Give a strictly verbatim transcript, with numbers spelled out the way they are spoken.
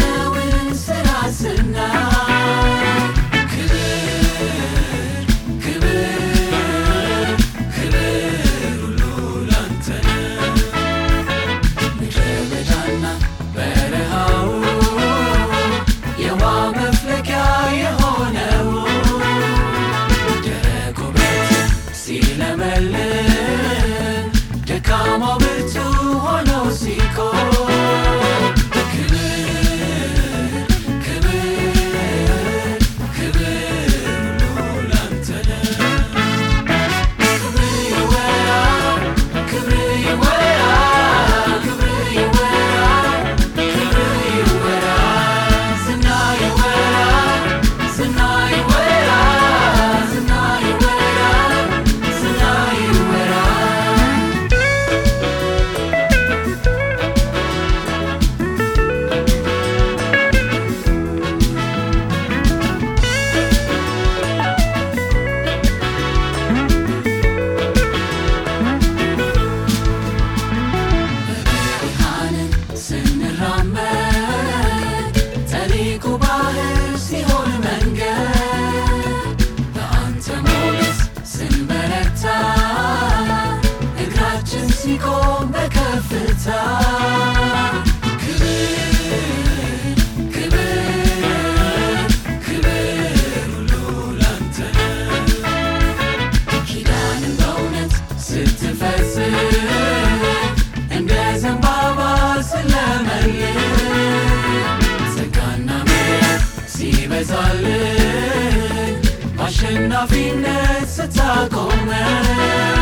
የሆነውን ስራ ስናይ ደካማው ብርቱ ሆኖ ሲቆም ክብር ክብር ክብር ሁሉ ላንተ ነው። ክብር ይወራ ክብር ይወራ ክብር ይወራ ክብር ይወራ ዝና ይወራ ዝና ይወራ ዝና ይወራ ዝና ይወራ ሲቆም በከፍታ ክብር ክብር ክብር ሁሉ ላንተ ነው። ኪዳንን በእውነት ስትፈጽም እንደ ዘንባባ ስለመልክ ጸጋና ምሕረት ሲበዛልህ በአሸናፊነት ስታቆመን